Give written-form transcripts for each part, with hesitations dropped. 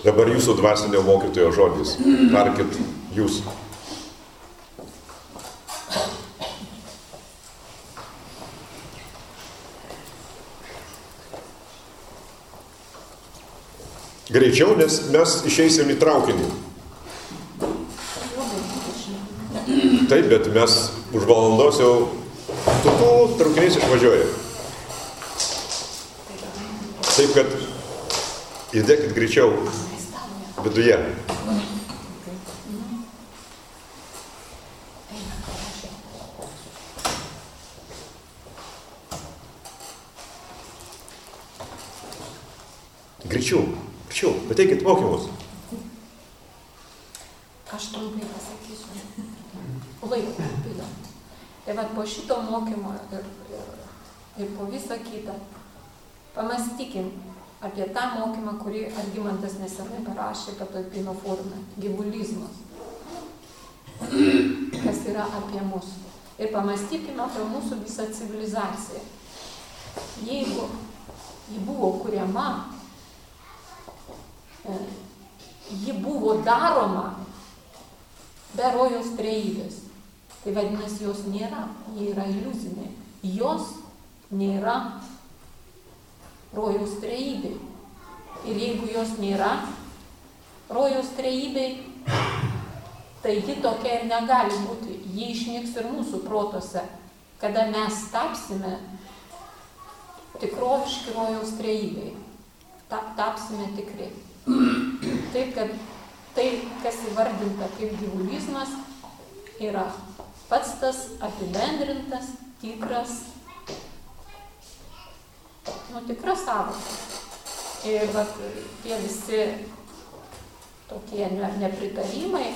Dabar jūsų dvasinio mokytojo žodis. Tarkit jūs. Greičiau, nes mes išeisim į traukinį. Taip, bet mes už valandos jau traukiniais išvažiuoja. Taip, kad įdėkit greičiau viduje. Greičiau, pateikit mokymus. Aš trumpai pasakysiu. Laiko pilio. Tai va po šito mokymo ir po visą kitą pamastykim apie tą mokymą, kurį Algimantas nesenai parašė patalpino forume. Gyvulizmas. Kas yra apie mus. Ir pamastykime apie mūsų visą civilizaciją. Jeigu ji buvo kuriama, ji buvo daroma be rojaus trejybės. Tai vadinasi, jos nėra, jie yra iliuzinė. Jos nėra rojaus trejybė. Ir jeigu jos nėra rojaus trejybė, tai ji tokia ir negali būti. Ji išnyks ir mūsų protuose, kada mes tapsime tikroviški rojaus trejybei. Tapsime tikri. Taip, kad tai, kas įvardinta kaip gyvulizmas, yra pats tas apibendrintas, tikras sąvoka. Ir tie visi tokie nepritarimai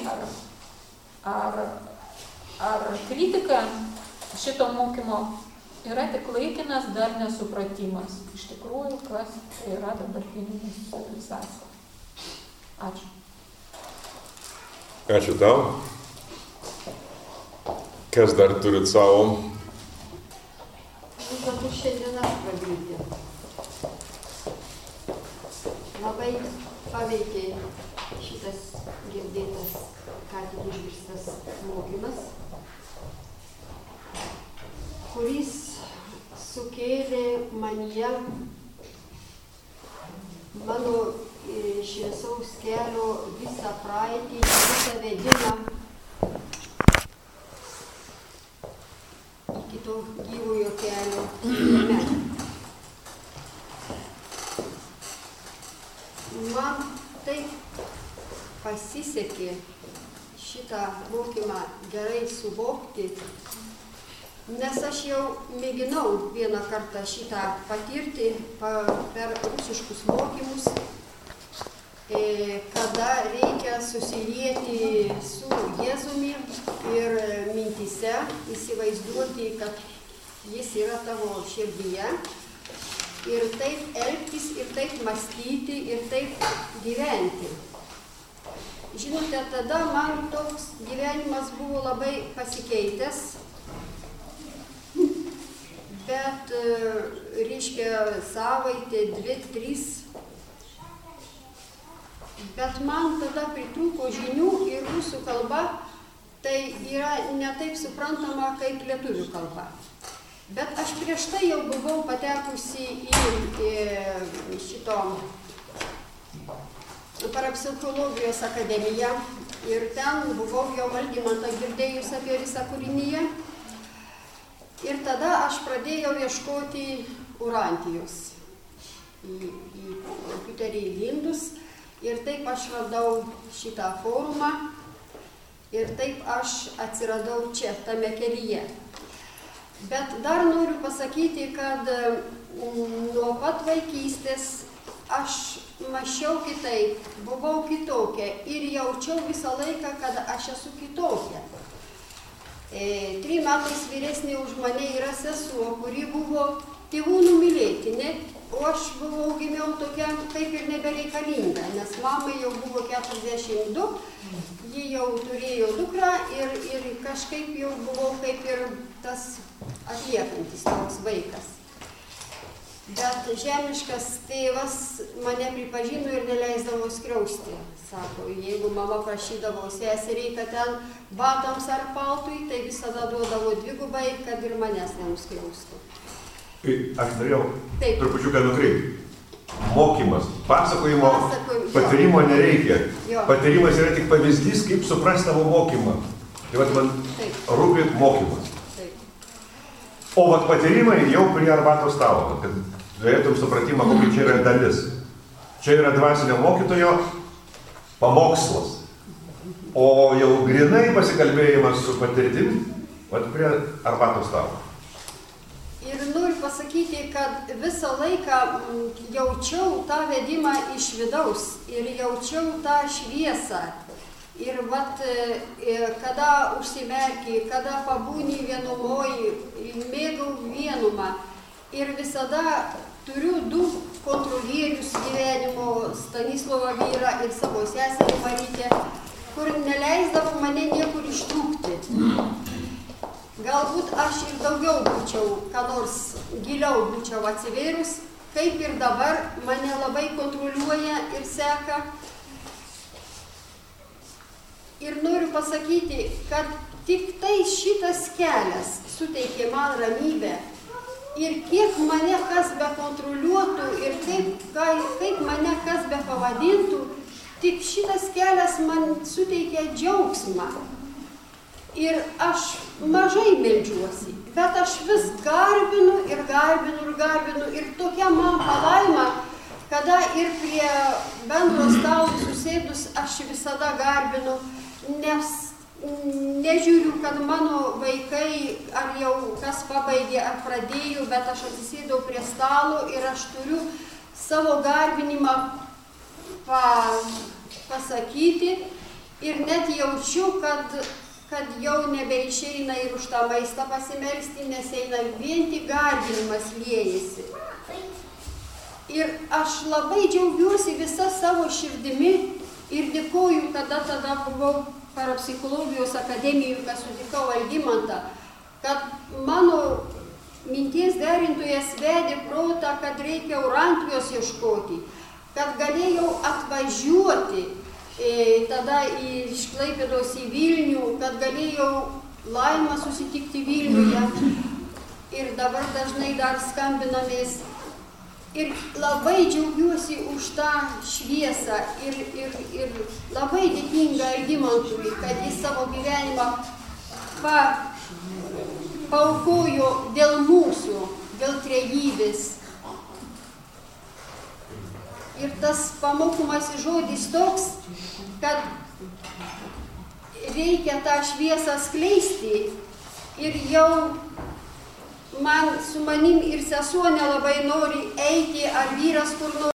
ar kritika šito mokymo yra tik laikinas dar nesupratimas. Iš tikrųjų, kas tai yra dabartinė civilizacija. Ačiū. Ačiū tau. Kas dar turit savo? Galbūt šiandien aš pradėti. Labai paveikė šitas girdėtas, ką tik išgirstas mokymas, kuris sukėlė manyje mano šviesaus kelio visą praeitį, visą vedimą iki to gyvojo kelio gyvenime. Man taip pasisekė šitą mokymą gerai suvokti, nes aš jau mėginau vieną kartą šitą patirti per rusiškus mokymus, kada reikia susilieti su Jėzumi ir mintyse įsivaizduoti, kad jis yra tavo širdyje ir taip elgtis, ir taip mąstyti, ir taip gyventi. Žinote, tada man toks gyvenimas buvo labai pasikeitęs, bet, reiškia, savaitė, 2-3, bet man tada pritrūko žinių ir rusų kalba tai yra ne taip suprantama kaip lietuvių kalba. Bet aš prieš tai jau buvau patekusi į šito parapsichologijos akademiją ir ten buvau jau Algimantą girdėjus apie visą kūrinyje. Ir tada aš pradėjau ieškoti Urantijos į kompiuterį įlindus. Ir taip aš radau šitą forumą ir taip aš atsiradau čia, tame kelyje. Bet dar noriu pasakyti, kad nuo pat vaikystės aš mąsčiau kitaip, buvau kitokia ir jaučiau visą laiką, kad aš esu kitokia. 3 metais vyresnė už mane yra sesuo, kuri buvo tėvų numylėtinė, o aš gimiau tokia kaip ir nebereikalinga, nes mamai jau buvo 42, ji jau turėjo dukrą ir kažkaip jau buvau kaip ir tas atliekantis toks vaikas. Bet žemiškas tėvas mane pripažino ir neleisdavo skriausti. Sako, jeigu mama prašydavo seseriai, kad ten batams ar paltui, tai visada duodavo dvigubai, kad ir manęs nenuskriaustų. Aš norėjau Taip. trupučiuką nukreipti. Mokymas, pasakojimo, patyrimo nereikia. Jo. Patyrimas yra tik pavyzdys, kaip suprasti tavo mokymą. Tai vat man rūpi mokymas. Taip. O vat patyrimai jau prie arbatos stalo, kad turėtum supratimą, kokia čia yra dalis. Čia yra dvasinio mokytojo pamokslas. O jau grinai pasikalbėjimas su patirtim, vat prie arbatos stalo. Ir noriu pasakyti, kad visą laiką jaučiau tą vedimą iš vidaus ir jaučiau tą šviesą. Ir vat, kada užsimerki, kada pabūni vienumoji, mėgau vienumą. Ir visada turiu du kontrolierius gyvenimo, Stanislovą vyrą ir savo seserį Marytę, kur neleisdavo mane niekur ištrūkti. Galbūt aš ir daugiau būčiau, ką nors giliau būčiau atsivėrus, kaip ir dabar mane labai kontroliuoja ir seka. Ir noriu pasakyti, kad tik tai šitas kelias suteikė man ramybę. Ir kiek mane kas be kontroliuotų ir kaip mane kas be pavadintų, tik šitas kelias man suteikė džiaugsmą. Ir aš mažai meldžiuosi, bet aš vis garbinu ir garbinu ir garbinu. Ir tokia man palaima, kada ir prie bendro stalo susėdus aš visada garbinu, nes nežiūriu, kad mano vaikai ar jau kas pabaigė ar pradėjo, bet aš atsisėdau prie stalo ir aš turiu savo garbinimą pasakyti ir net jaučiu, kad jau nebeišeina ir už tą maistą pasimelsti, nes eina vien tik garbinimas liejasi. Ir aš labai džiaugiuosi visą savo širdimi ir dėkoju, kada tada buvau parapsichologijos akademijoje, kad sutikau Algimantą, kad mano minties derintojas vedė protą, kad reikia Urantijos ieškoti, kad galėjau atvažiuoti tada iš Klaipėdos į Vilnių, kad galėjau Laimą susitikti Vilniuje ir dabar dažnai dar skambinamės. Ir labai džiaugiuosi už tą šviesą ir labai dėkinga Algimantui, kad jis savo gyvenimą paaukojo dėl mūsų, dėl trejybės. Ir tas pamokomas žodis toks, kad reikia tą šviesą skleisti ir jau su manim ir sesuo nelabai nori eiti, ar vyras kur nori.